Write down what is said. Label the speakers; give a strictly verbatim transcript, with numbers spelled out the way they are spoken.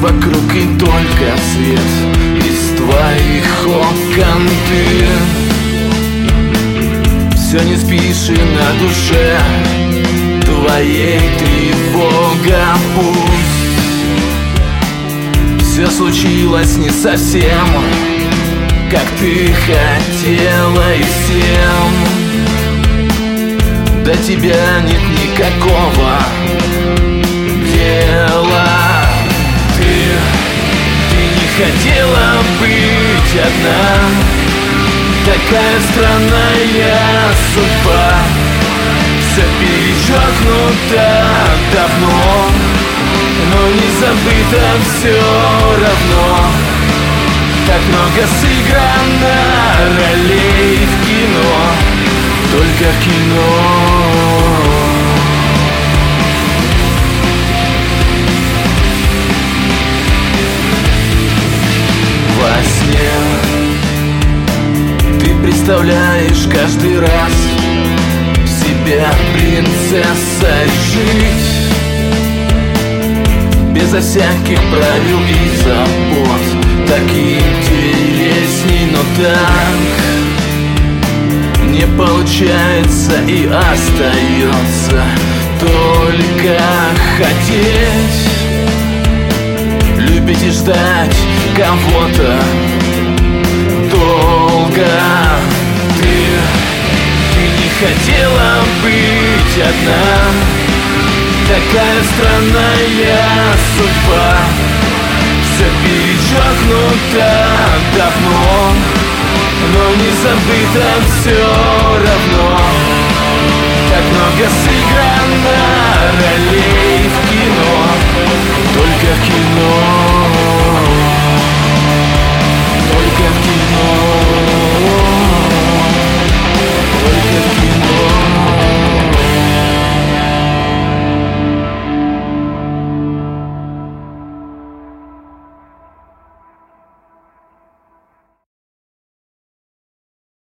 Speaker 1: вокруг и только свет из твоих окон. Ты все не спишь и на душе твоей тревога. Пусть все случилось не совсем, как ты хотела, и всем до тебя нет никакого дела. Ты, ты не хотела быть одна, такая странная судьба. Все перечеркнуто давно, но не забыто все равно. Так много сыграно ролей в кино, только в кино. Во сне ты представляешь каждый раз себя принцессой жить, безо всяких правил и забот. Так интересней, но так не получается и остается только хотеть, любить и ждать кого-то долго. Ты, ты не хотела быть одна, такая странная судьба. Все перечеркнуто давно, но не забыто все равно. Так много сыграно ролей в кино,